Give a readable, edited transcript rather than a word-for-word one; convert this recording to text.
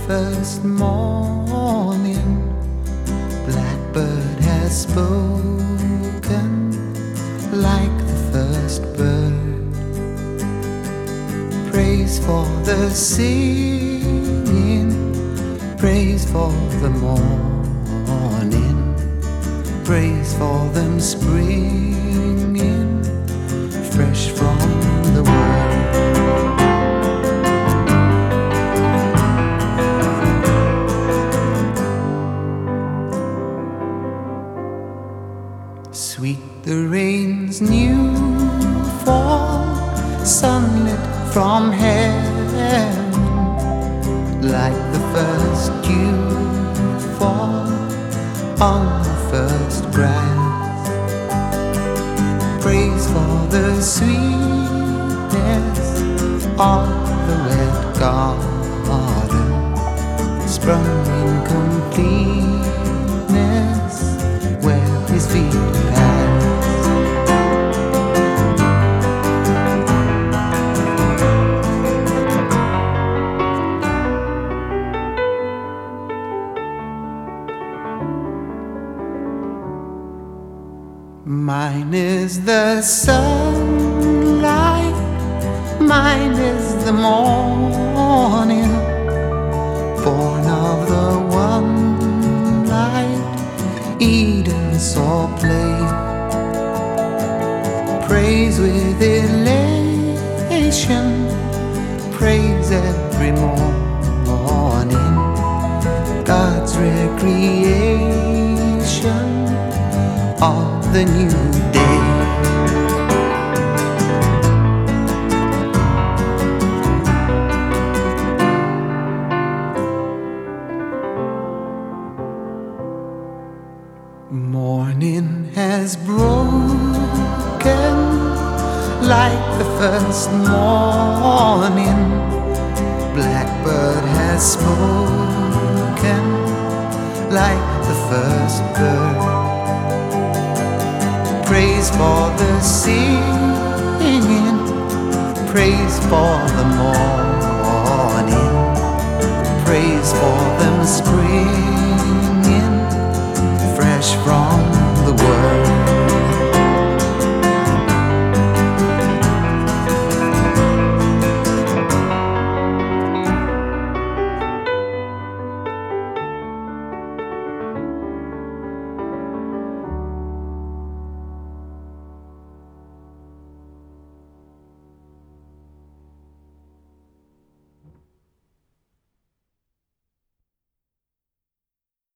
first morning, blackbird has spoken like the first bird. Praise for the singing, praise for the morning, praise for them springing fresh from the world. Sweet the rain's new fall, sunlit from heaven, like the first dew fall on the first grass. Praise for the sweetness of the wet garden, sprung in completeness where his feet pass. Mine is the sunlight, mine is the morning, born of the one light Eden saw play. Praise with elation, praise every morning, God's recreation of the new day. Morning has broken like the first morning, blackbird has spoken like the first bird. Praise for the singing, praise for the morning, praise for them springing fresh from the world.